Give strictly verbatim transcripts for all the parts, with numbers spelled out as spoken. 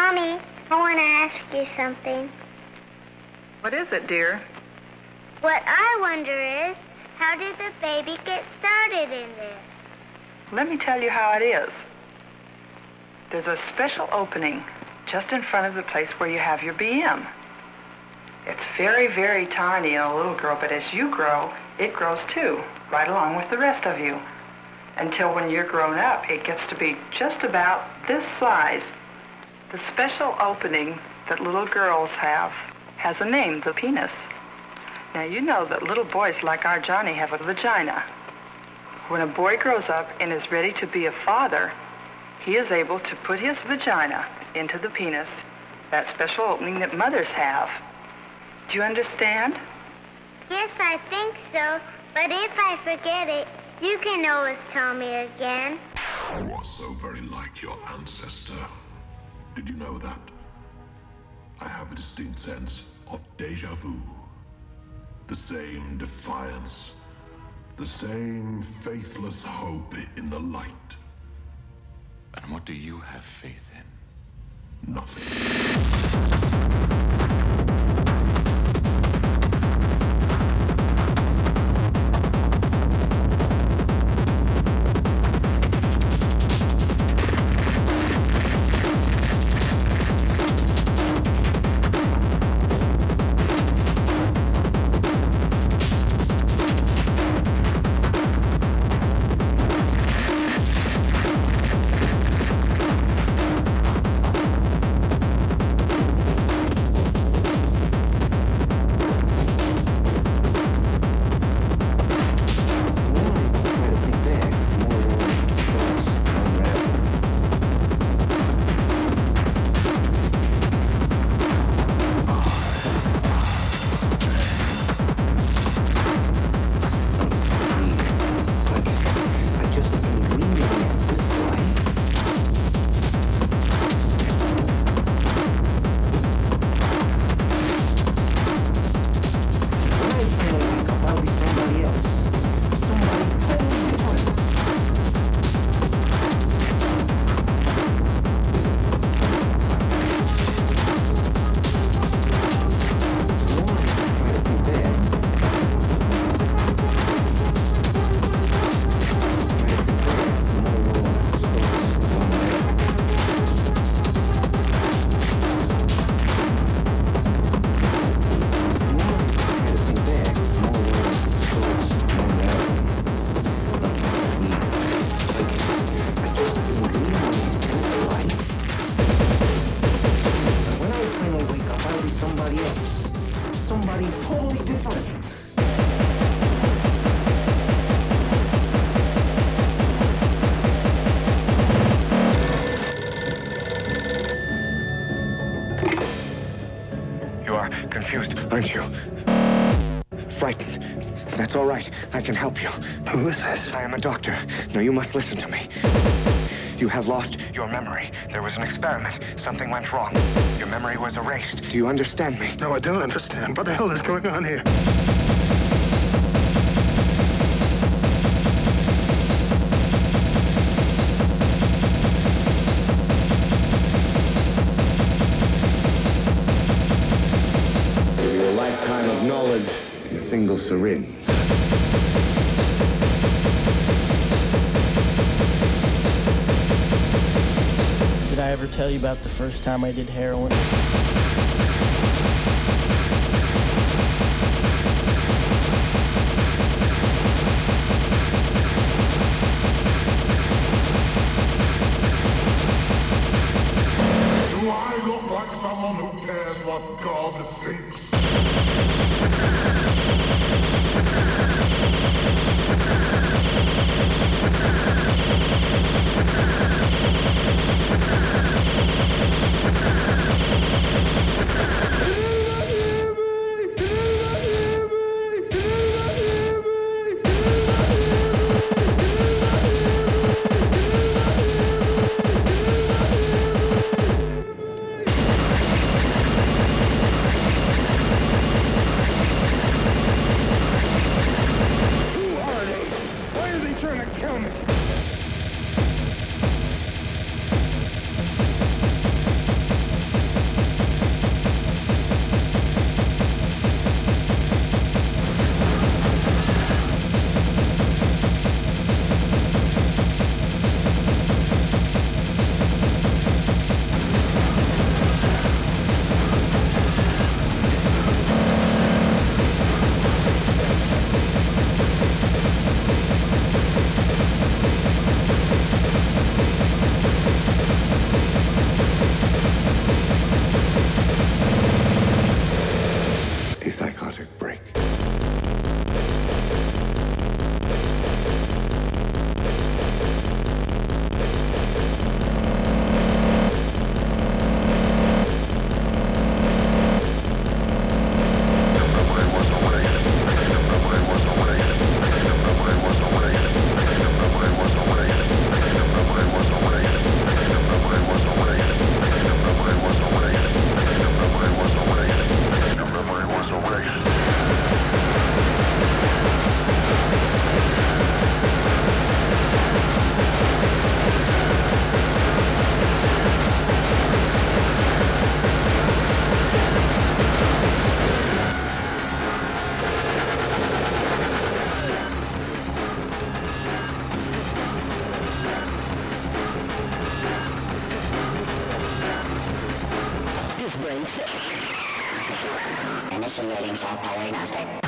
Mommy, I want to ask you something. What is it, dear? What I wonder is, how did the baby get started in this? Let me tell you how it is. There's a special opening just in front of the place where you have your B M. It's very, very tiny in a little girl, but as you grow, it grows too, right along with the rest of you. Until when you're grown up, it gets to be just about this size. The special opening that little girls have has a name, the penis. Now, you know that little boys like our Johnny have a vagina. When a boy grows up and is ready to be a father, he is able to put his vagina into the penis, that special opening that mothers have. Do you understand? Yes, I think so. But if I forget it, you can always tell me again. You are so very like your ancestor. Did you know that? I have a distinct sense of déjà vu. The same defiance. The same faithless hope in the light. And what do you have faith in? Nothing. Aren't you? Frightened. That's all right. I can help you. Who is this? I am a doctor. Now you must listen to me. You have lost your memory. There was an experiment. Something went wrong. Your memory was erased. Do you understand me? No, I don't understand. What the hell is going on here? Knowledge in a single syringe. Did I ever tell you about the first time I did heroin? Do I look like someone who cares what God thinks? Trying to kill brain sick. Initiating self-diagnostic.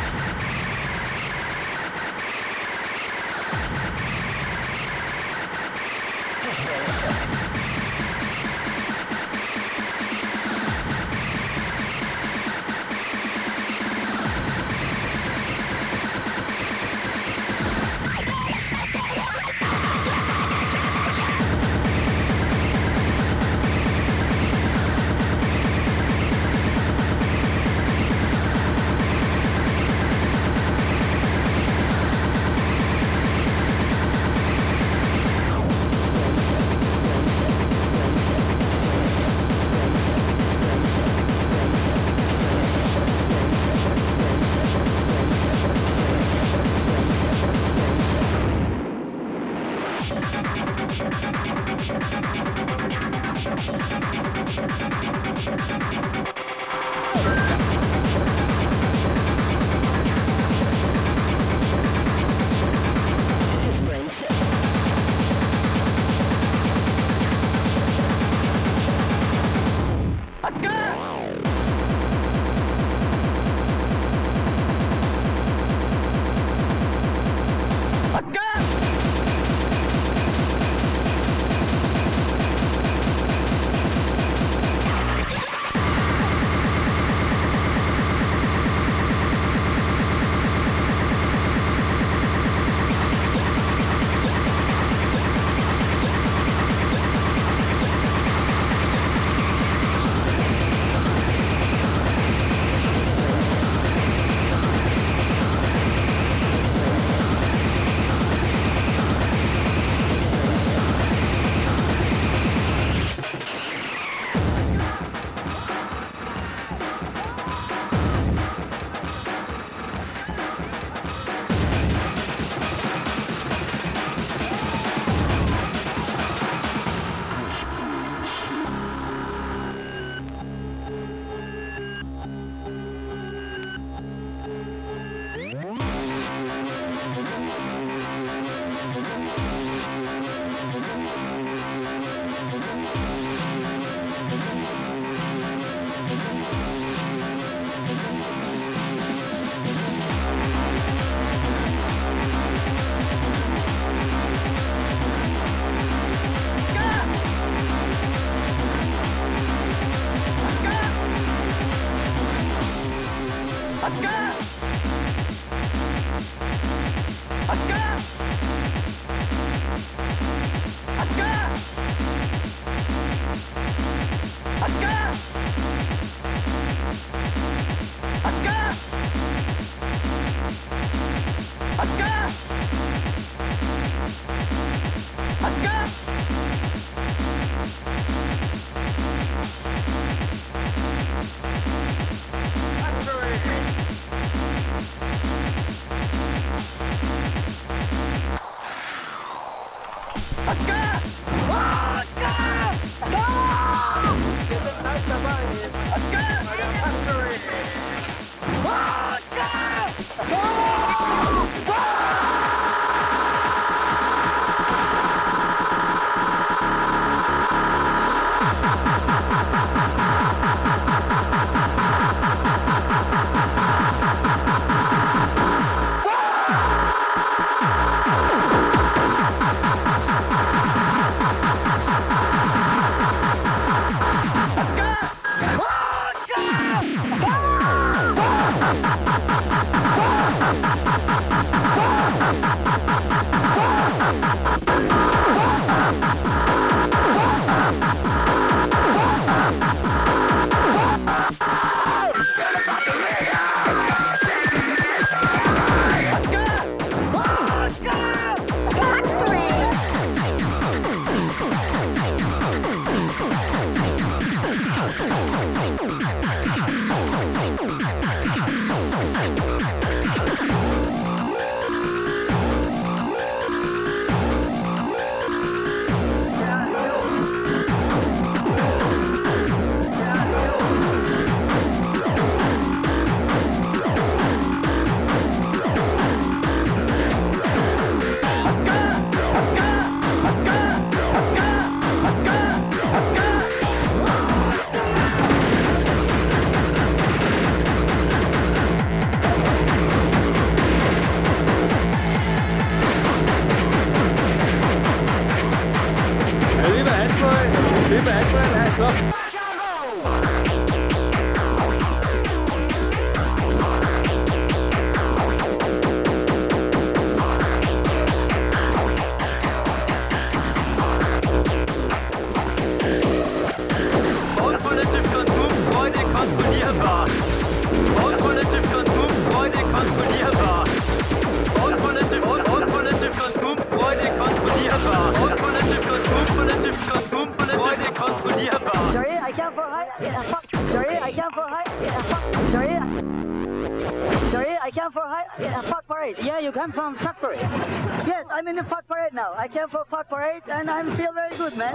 Außenpolitisch Konsum, Freude kontrollierbar. Außenpolitisch Konsum, Freude kontrollierbar. Außenpolitisch, Außenpolitisch Konsum, Freude kontrollierbar. Außenpolitisch Konsum, politisch Konsum, Freude kontrollierbar. Sorry, I can't for high. Yeah, fuck. Sorry, I can't for high. Yeah, fuck. Sorry. Sorry, I can't for high. Yeah, fuck parade. Yeah, you come from fuck parade. Yes, I'm in the fuck parade now. I came for fuck parade and I feel very good, man.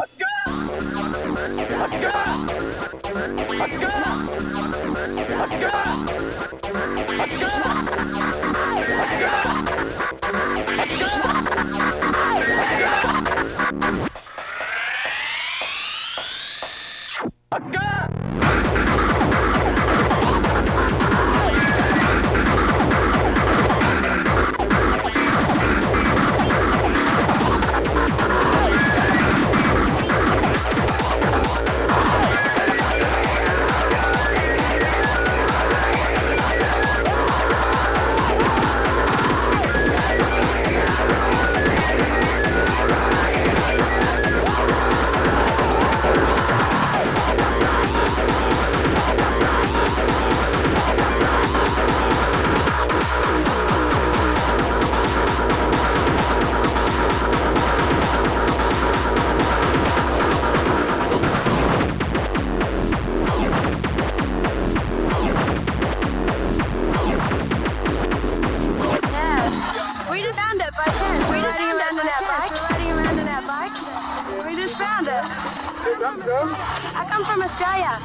I come from Australia.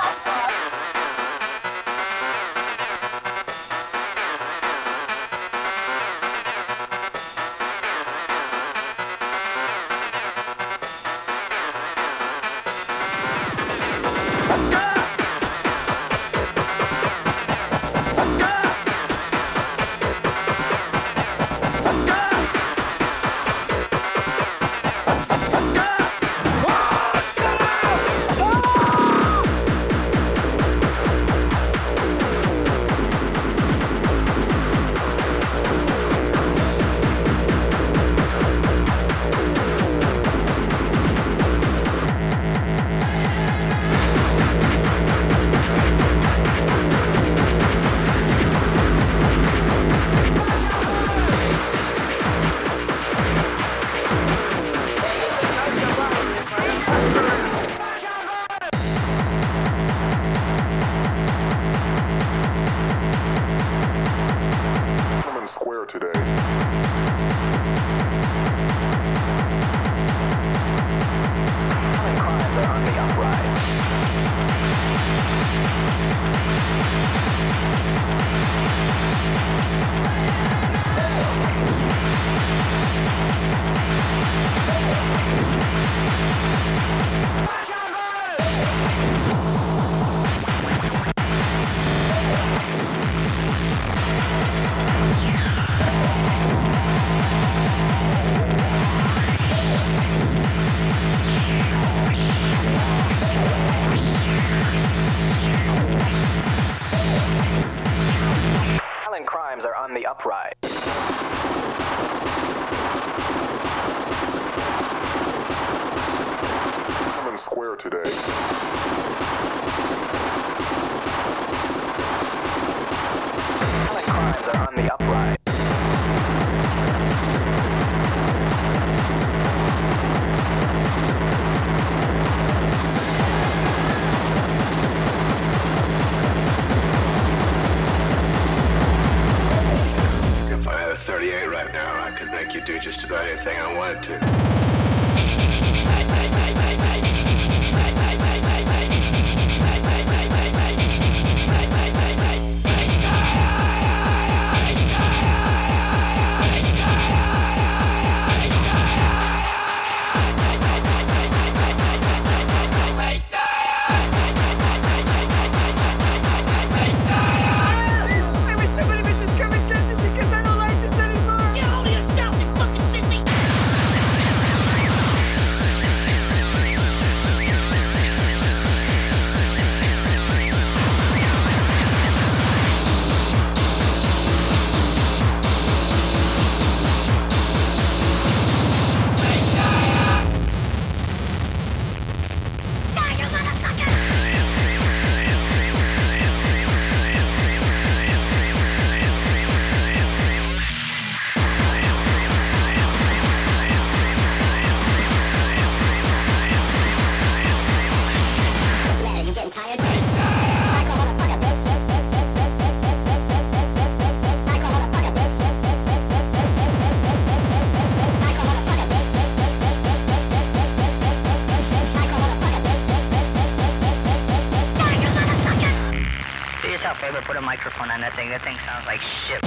Crimes are on the uprise. Tiananmen Square today. Violent crimes are on the uprise. thirty-eight right now, I could make you do just about anything I wanted to. favor, put a microphone on that thing. That thing sounds like shit.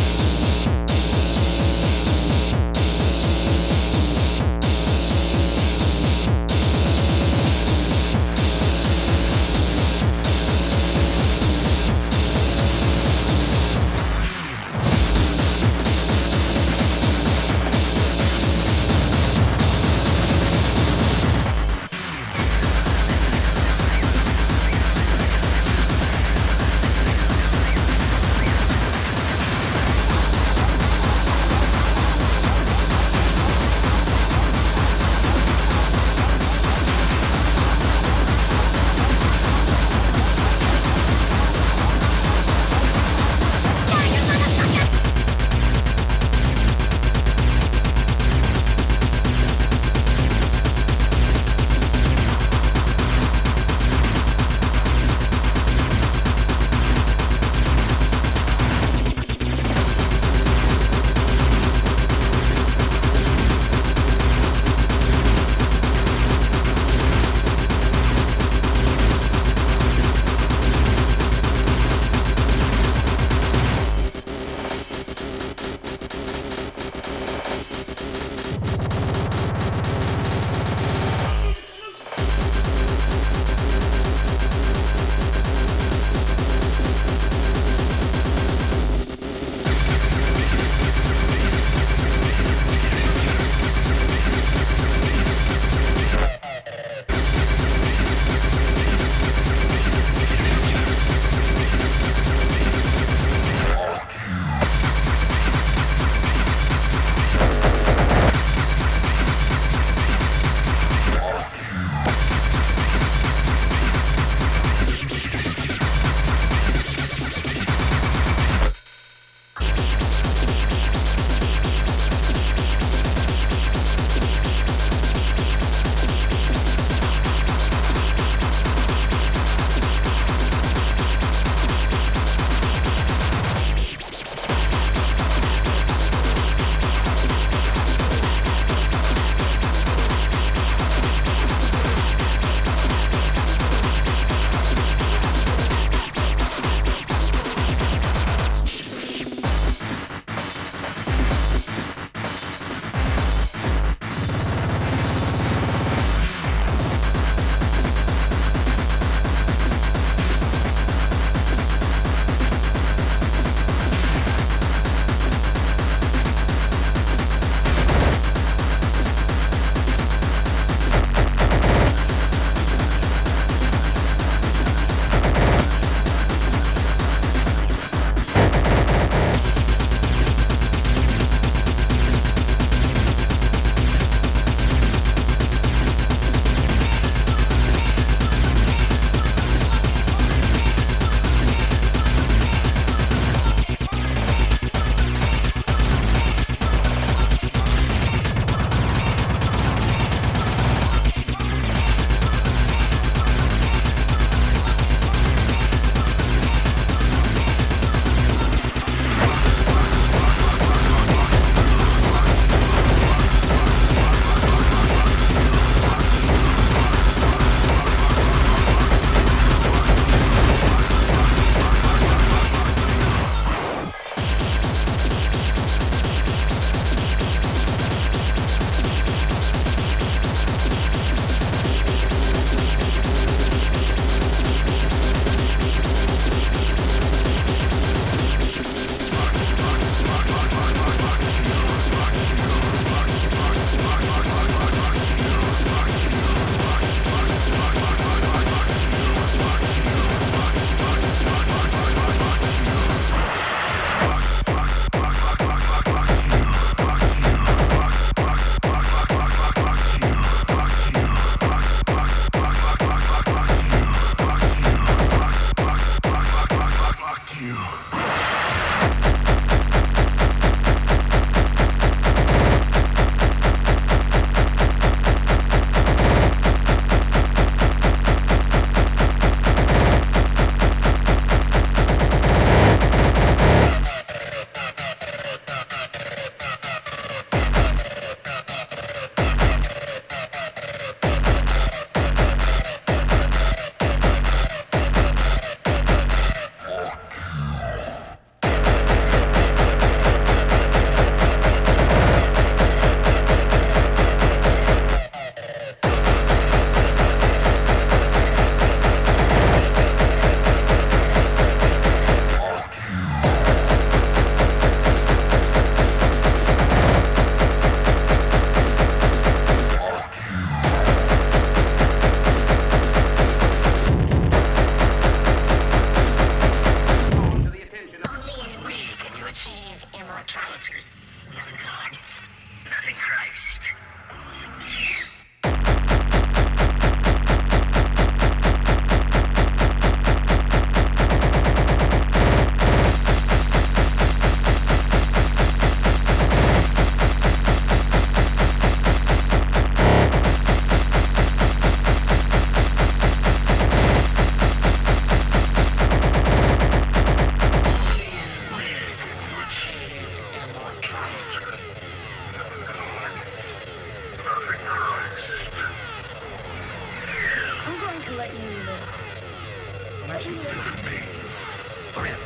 Mercy. For him.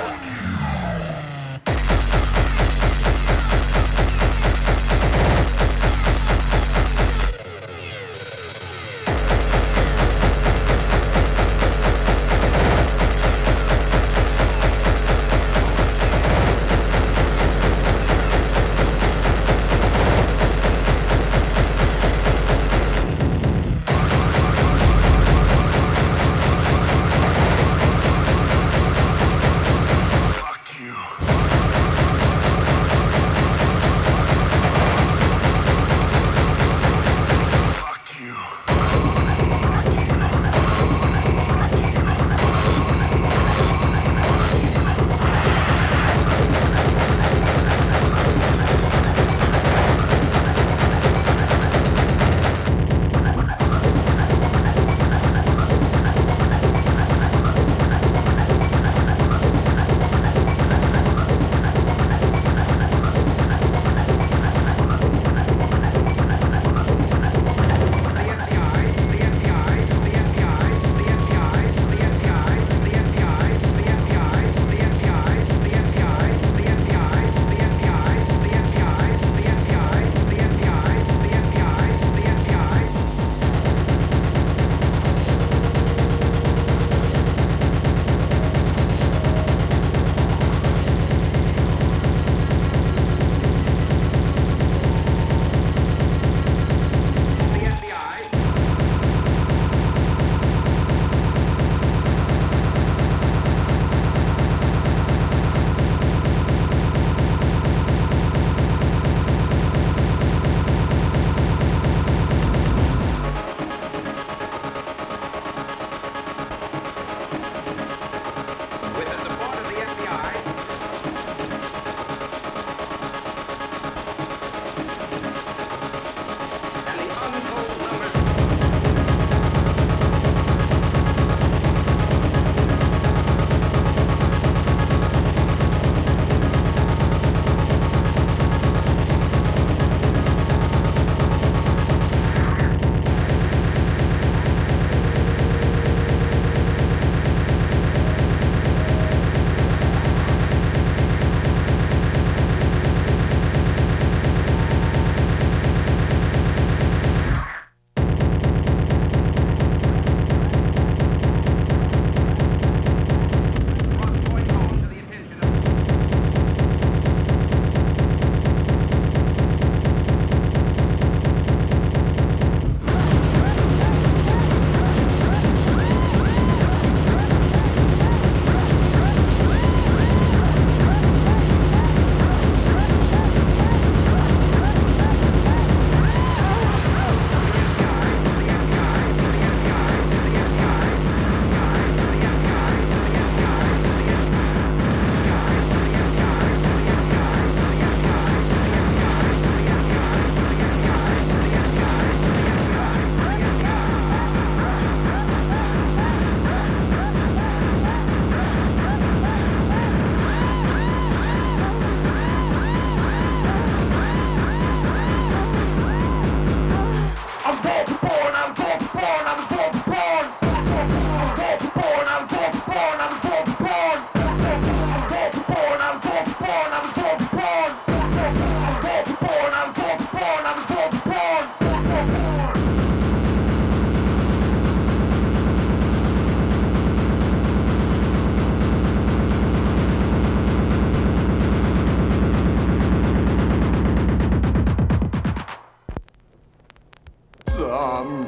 Some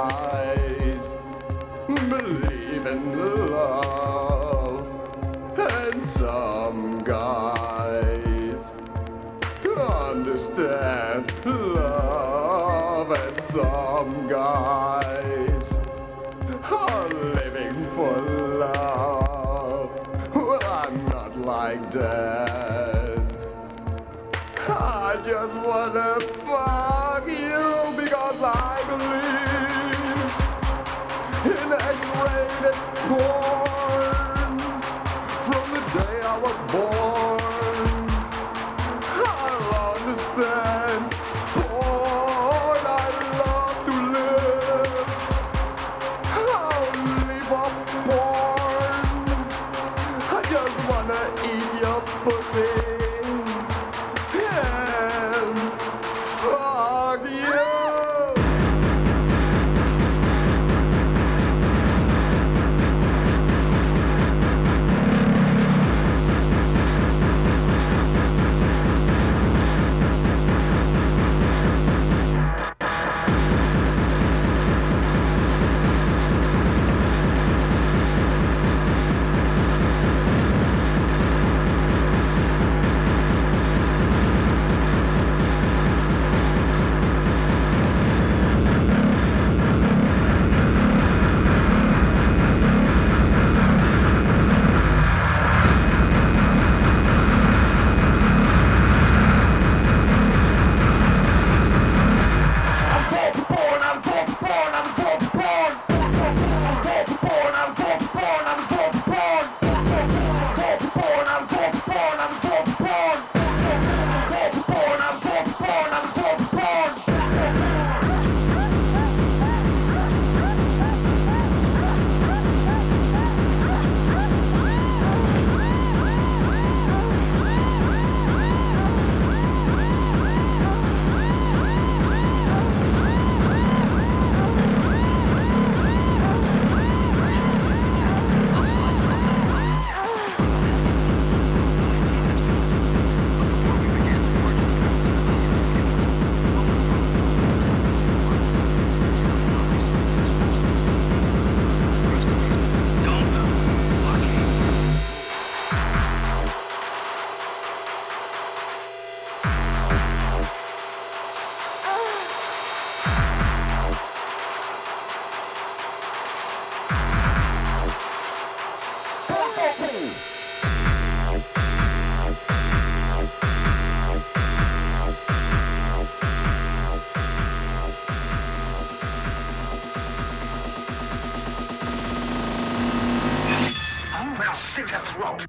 guys believe in love, and some guys understand love, and some guys are living for love. Well, I'm not like that. I just wanna fuck you because I believe in X-rated porn. From the day I was born, I'll understand porn. I love to live. I'll live off porn. slit her throat.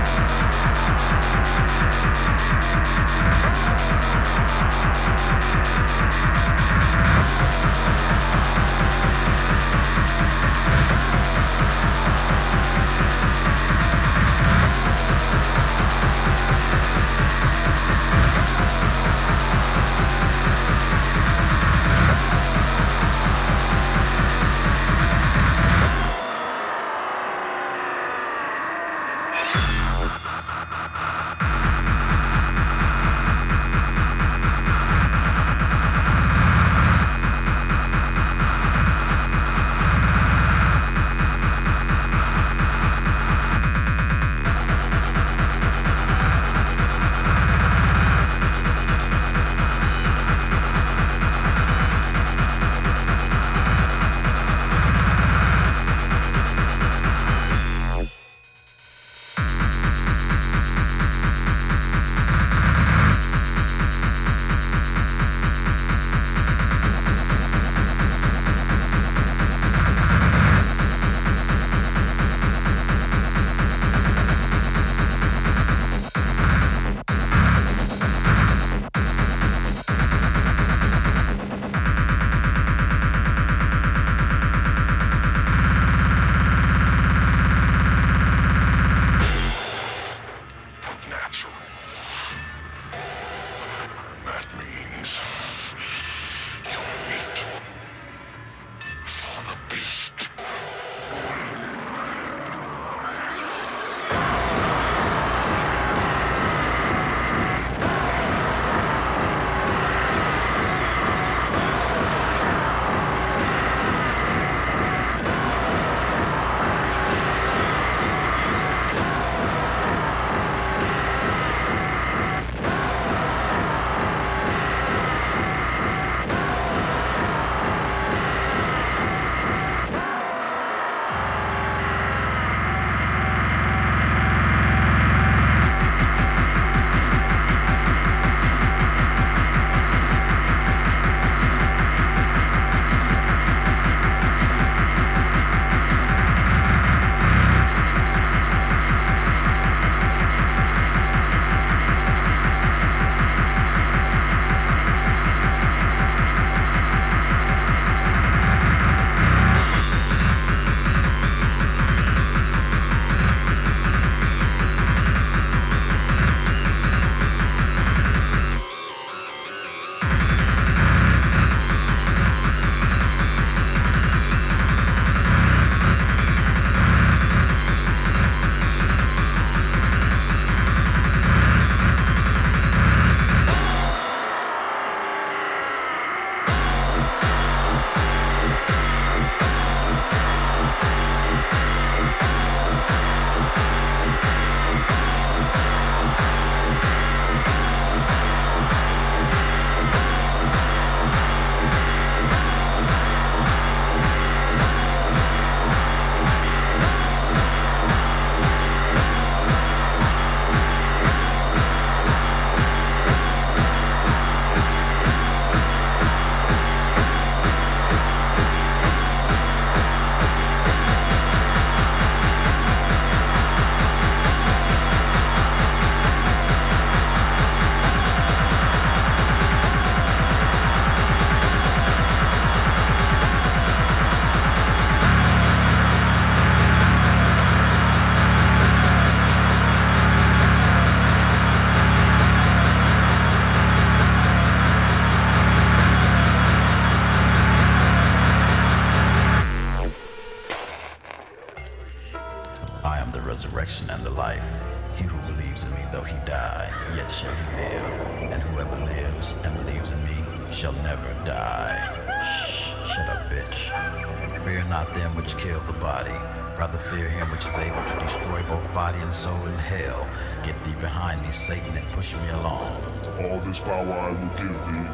resurrection and the life. He who believes in me, though he die, yet shall he live. And whoever lives and believes in me shall never die. Shh, shut up, bitch. Fear not them which kill the body. Rather fear him which is able to destroy both body and soul in hell. Get thee behind me, Satan, and push me along. All this power I will give thee.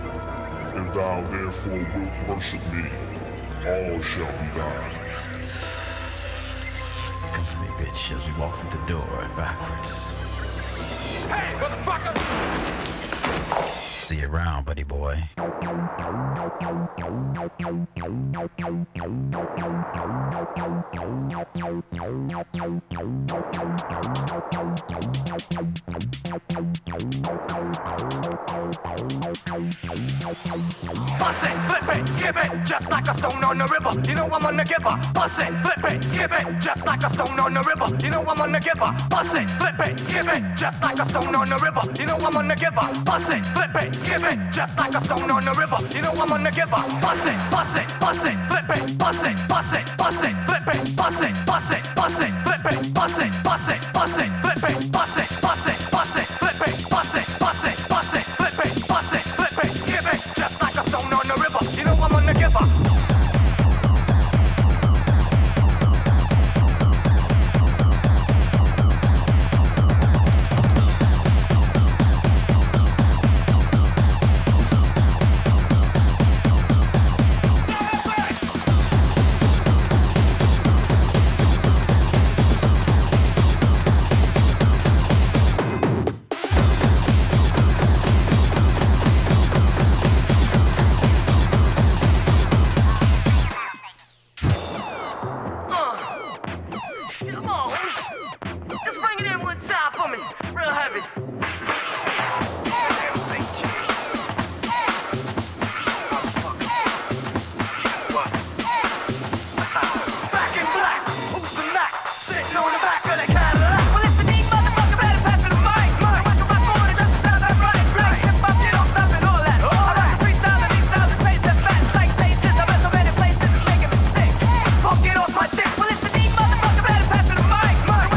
If thou therefore wilt worship me, all shall be thine. Come to me, bitch, as we walk through the door backwards. Hey, motherfucker! See you around, buddy boy. Bust it, flip it, skip it, just like a stone on the river. You know I'm on the giver. Bust it, flip it, skip it, just like a stone on the river. You know I'm on the giver. Bust it, flip it, skip it, just like a stone on the river. You know I'm on the giver. Bust it, flip it, skip it, just like a stone on the river. You know I'm on the giver. Bust it, bust it, bust it, flip it, bust it, bust it, bust it, flip it, bust it, bust it, bust it, flip it, bust it, bust it, bust it, flip it, bust it, bust it, bust it, flip it, bust it, bust it, bust it, flip it, bust it, flip it, skip it, just like a stone on the river. You know I'm on the giver. Fuck it off my dick. Well, it's the deep motherfucker better pass me the mic.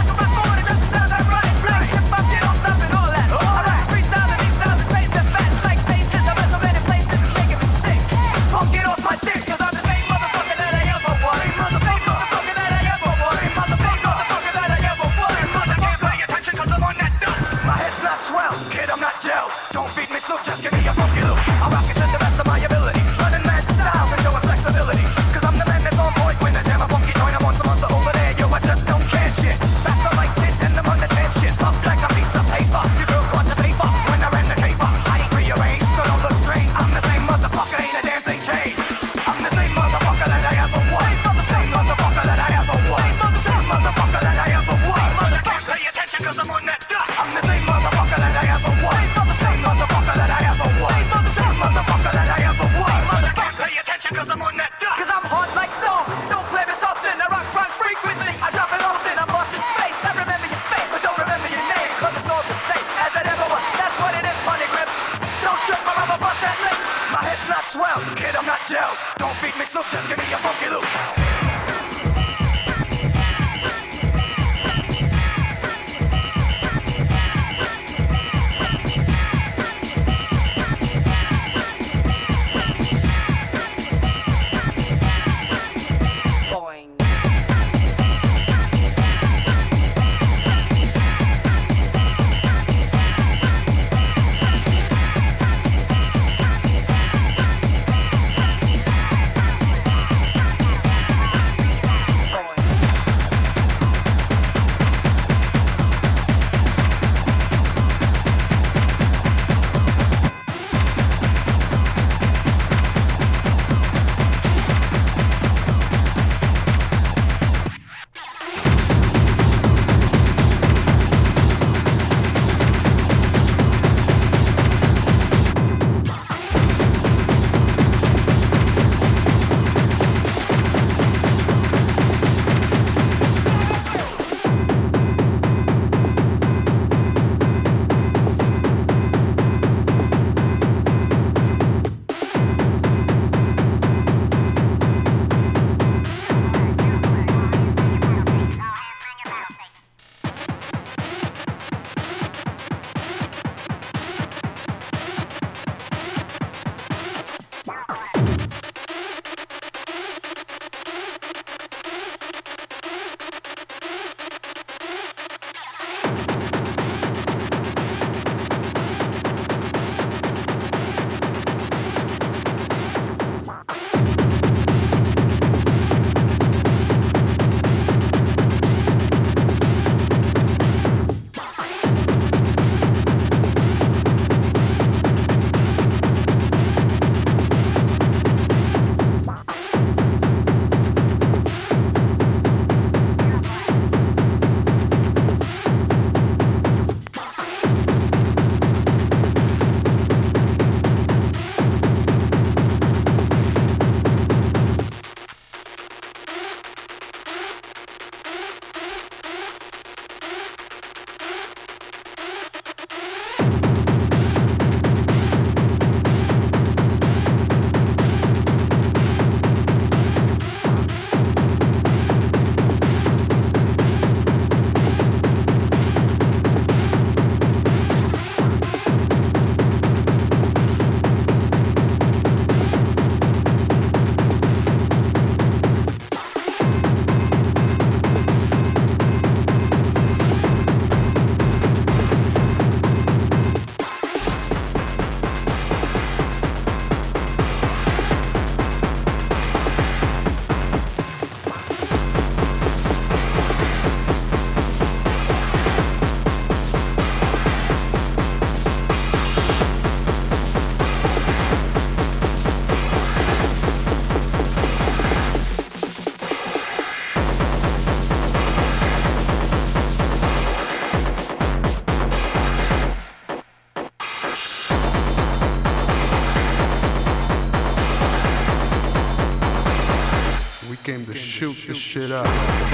shoot the shit up.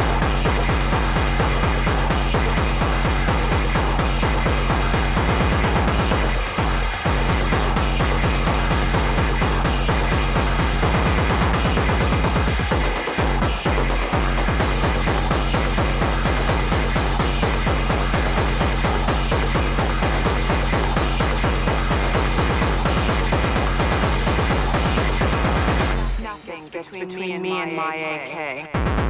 Between me and my A K.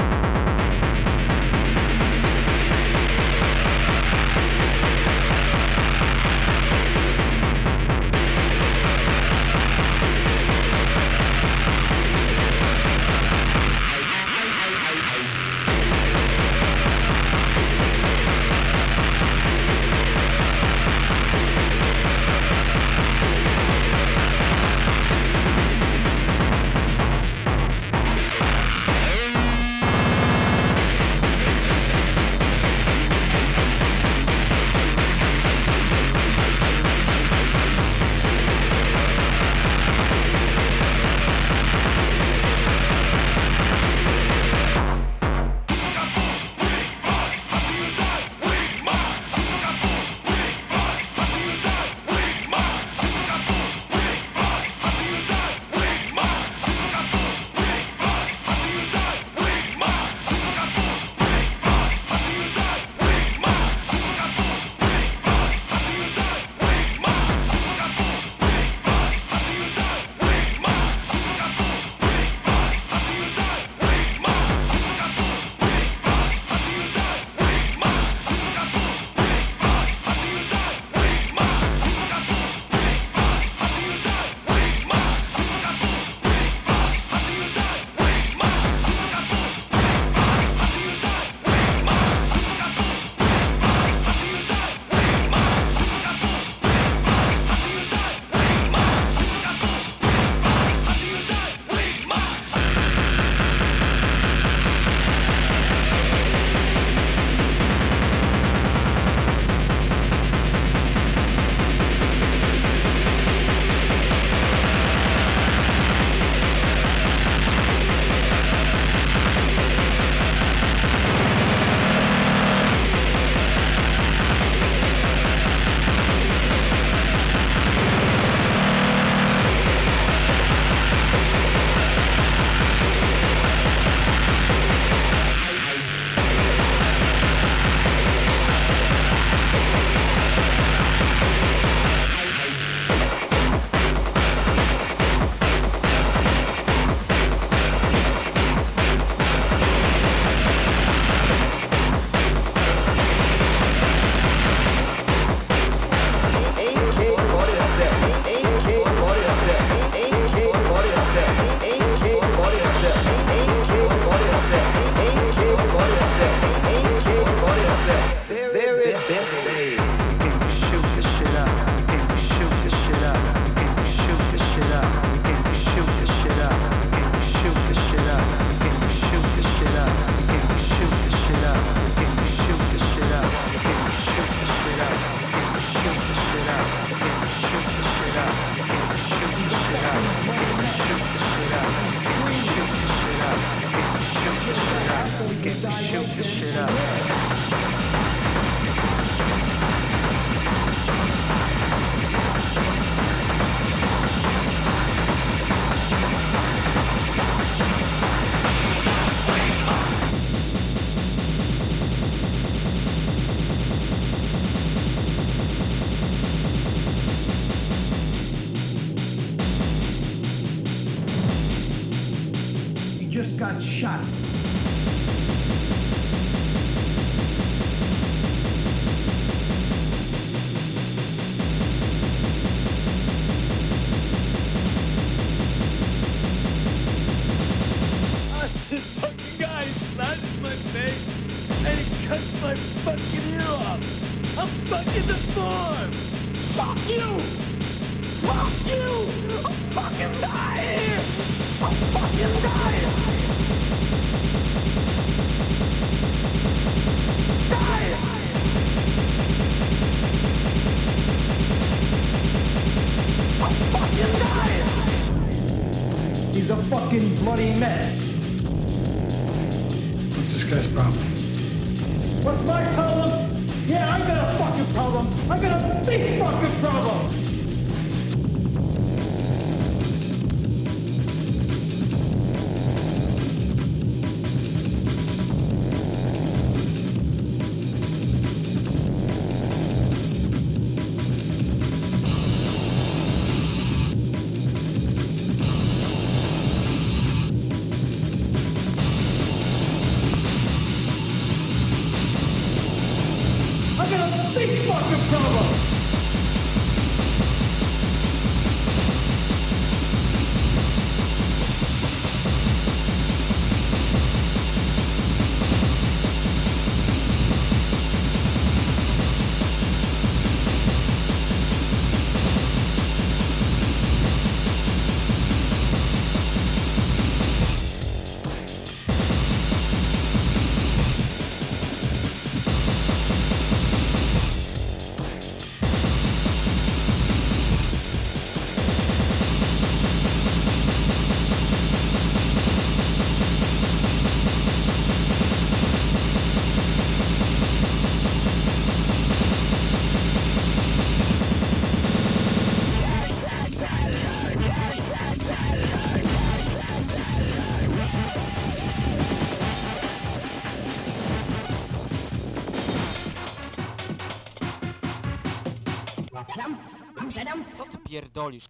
just got shot. This fucking guy slashes my face and he cuts my fucking ear off. I'm fucking deformed. Fuck you. Fuck you. I'm fucking dying. I'm fucking dying. Dying. I'm fucking dying. He's a fucking bloody mess. guy's problem? What's my problem? Yeah, I got a fucking problem. I got a big fucking problem. Co ty pierdolisz?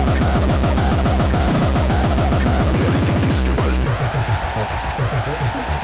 Thank you.